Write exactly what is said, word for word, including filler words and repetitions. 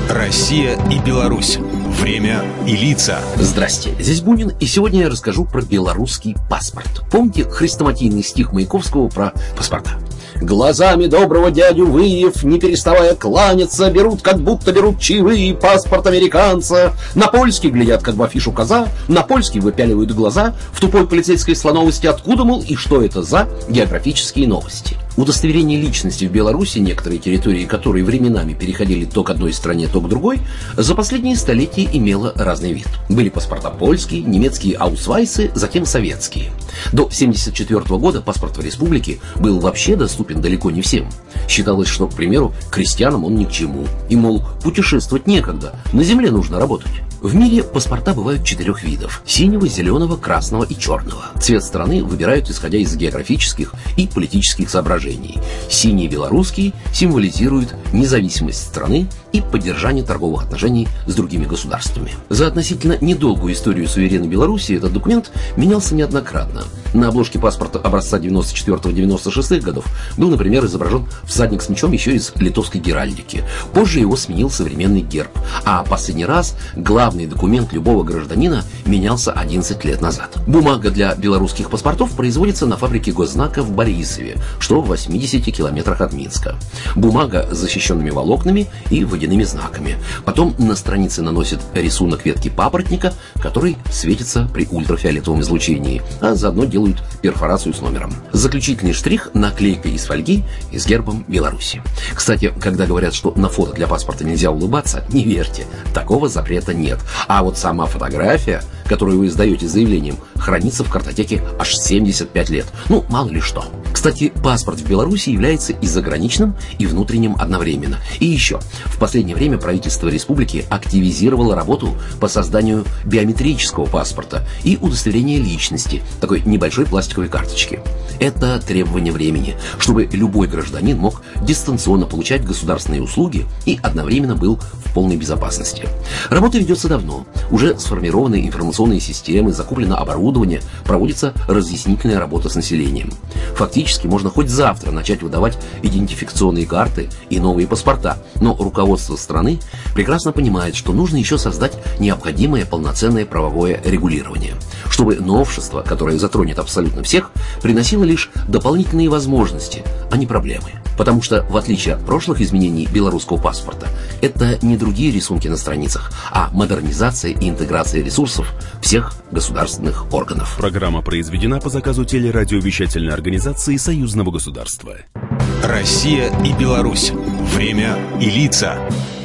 Россия и Беларусь. Время и лица. Здрасте, здесь Бунин, и сегодня я расскажу про белорусский паспорт. Помните хрестоматийный стих Маяковского про паспорта? Глазами доброго дядю Выев, не переставая кланяться, берут, как будто берут чаевые, паспорт американца. На польский глядят, как в афишу коза, на польский выпяливают глаза. В тупой полицейской слоновости откуда, мол, и что это за географические новости? Удостоверение личности в Беларуси, некоторые территории которой временами переходили то к одной стране, то к другой, за последние столетия имело разный вид. Были паспорта польские, немецкие аусвайсы, затем советские. До семьдесят четвёртого года паспорт в республике был вообще доступен далеко не всем. Считалось, что, к примеру, крестьянам он ни к чему. И, мол, путешествовать некогда, на земле нужно работать. В мире паспорта бывают четырех видов – синего, зеленого, красного и черного. Цвет страны выбирают исходя из географических и политических соображений. Синий белорусский символизирует независимость страны и поддержание торговых отношений с другими государствами. За относительно недолгую историю суверенной Беларуси этот документ менялся неоднократно. На обложке паспорта образца девяносто четвёртого — девяносто шестых годов был, например, изображен всадник с мечом еще из литовской геральдики. Позже его сменил современный герб, а последний раз главный документ любого гражданина менялся одиннадцать лет назад. Бумага для белорусских паспортов производится на фабрике Госзнака в Борисове, что в восьмидесяти километрах от Минска. Бумага с защищенными волокнами и водяными знаками. Потом на странице наносят рисунок ветки папоротника, который светится при ультрафиолетовом излучении, а заодно делают перфорацию с номером. Заключительный штрих – наклейка из фольги с гербом Беларуси. Кстати, когда говорят, что на фото для паспорта нельзя улыбаться, не верьте, такого запрета нет. А вот сама фотография, которую вы издаете заявлением, хранится в картотеке аж семьдесят пять лет. Ну, мало ли что. Кстати, паспорт в Беларуси является и заграничным, и внутренним одновременно. И еще, в последнее время правительство республики активизировало работу по созданию биометрического паспорта и удостоверения личности, такой небольшой пластиковой карточки. Это требование времени, чтобы любой гражданин мог дистанционно получать государственные услуги и одновременно был в полной безопасности. Работа ведется давно. Уже сформированы информационные системы, закуплено оборудование, проводится разъяснительная работа с населением. Фактически можно хоть завтра начать выдавать идентификационные карты и новые паспорта, но руководство страны прекрасно понимает, что нужно еще создать необходимое полноценное правовое регулирование, чтобы новшество, которое затронет абсолютно всех, приносило лишь дополнительные возможности, а не проблемы. Потому что, в отличие от прошлых изменений белорусского паспорта, это не другие рисунки на страницах, а модернизация и интеграция ресурсов всех государственных органов. Программа произведена по заказу телерадиовещательной организации Союзного государства. Россия и Беларусь. Время и лица.